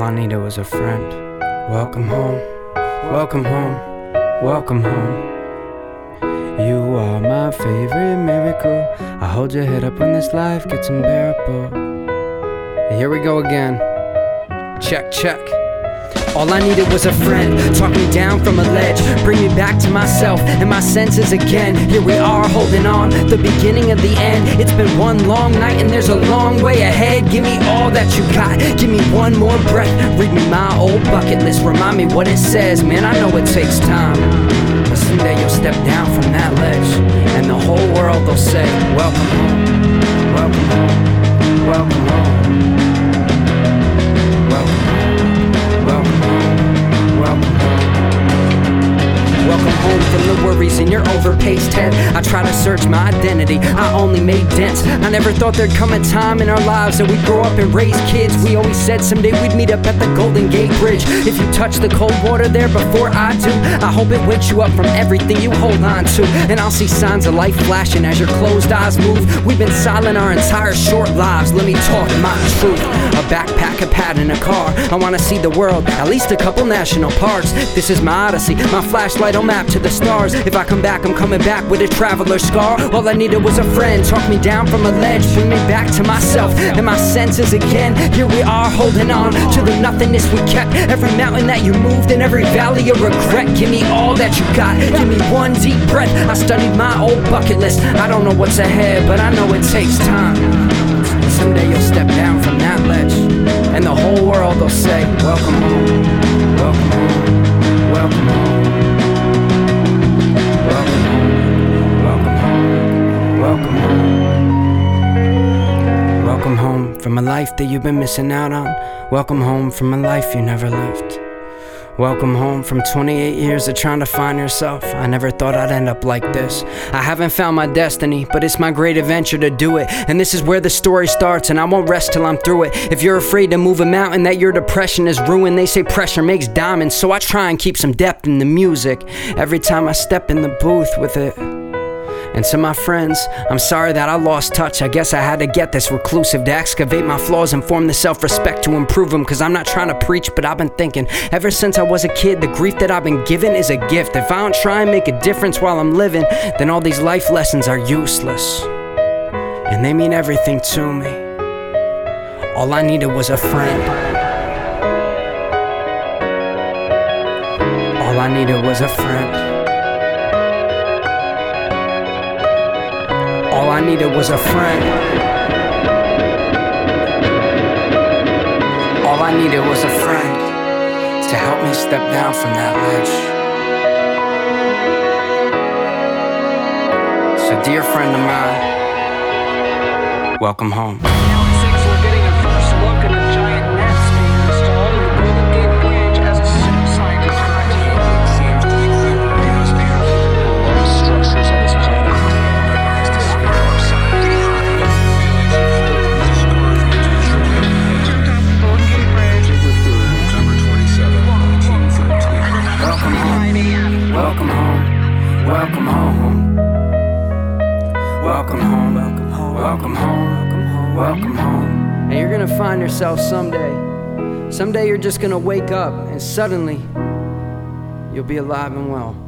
I needed was a friend. Welcome home, welcome home, welcome home. You are my favorite miracle. I hold your head up when this life gets unbearable. Here we go again. Check, check. All I needed was a friend, talk me down from a ledge, bring me back to myself and my senses again. Here we are holding on, the beginning of the end. It's been one long night and there's a long way ahead. Give me all that you got, give me one more breath. Read me my old bucket list, remind me what it says. Man, I know it takes time, but someday you'll step down from that ledge, and the whole world will say, welcome home, welcome home, welcome home. Welcome home from the worries in your overpaced head. I try to search my identity, I only made dents. I never thought there'd come a time in our lives that we'd grow up and raise kids. We always said someday we'd meet up at the Golden Gate Bridge. If you touch the cold water there before I do, I hope it wakes you up from everything you hold on to. And I'll see signs of life flashing as your closed eyes move. We've been silent our entire short lives, let me talk my truth. A backpack, a pad, and a car. I wanna see the world, at least a couple national parks. This is my odyssey, my flashlight on map to the stars. If I come back, I'm coming back with a traveler's scar. All I needed was a friend, talk me down from a ledge, bring me back to myself and my senses again. Here we are holding on to the nothingness we kept. Every mountain that you moved and every valley of regret. Give me all that you got, give me one deep breath. I studied my old bucket list, I don't know what's ahead, but I know it takes time. Someday you'll step down from that ledge, and the whole world will say, welcome home, welcome home, welcome home. Welcome home, welcome home, welcome home. Welcome home from a life that you've been missing out on. Welcome home from a life you never lived. Welcome home from 28 years of trying to find yourself. I never thought I'd end up like this. I haven't found my destiny, but it's my great adventure to do it. And this is where the story starts, and I won't rest till I'm through it. If you're afraid to move a mountain that your depression is ruined, they say pressure makes diamonds, so I try and keep some depth in the music every time I step in the booth with it. And to my friends, I'm sorry that I lost touch. I guess I had to get this reclusive to excavate my flaws and form the self-respect to improve them. Cause I'm not trying to preach, but I've been thinking ever since I was a kid, the grief that I've been given is a gift. If I don't try and make a difference while I'm living, then all these life lessons are useless, and they mean everything to me. All I needed was a friend. All I needed was a friend. All I needed was a friend. All I needed was a friend to help me step down from that ledge. So dear friend of mine, welcome home. We're getting a first look at a giant nest being installed in the Golden Gate Bridge as a suicide strategy. It seems to include structures on this planet. Welcome home, welcome home, welcome home, welcome home, welcome home, welcome home. And you're gonna find yourself someday you're just gonna wake up and suddenly you'll be alive and well.